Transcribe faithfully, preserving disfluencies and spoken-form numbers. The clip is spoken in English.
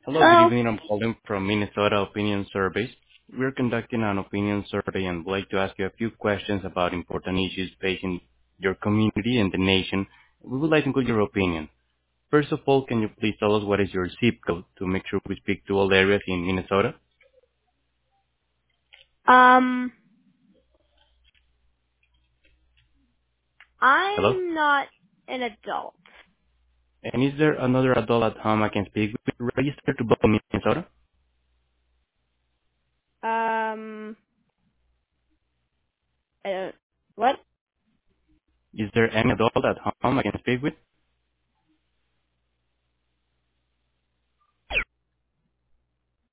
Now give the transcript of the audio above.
Hello, good Hello. evening. I'm calling from Minnesota Opinion Surveys. We're conducting an opinion survey and would like to ask you a few questions about important issues facing your community and the nation. We would like to include your opinion. First of all, can you please tell us what is your zip code to make sure we speak to all areas in Minnesota? Um, Hello? I'm not an adult. And is there another adult at home I can speak with registered to vote in Minnesota? Um, I don't, what? Is there any adult at home I can speak with?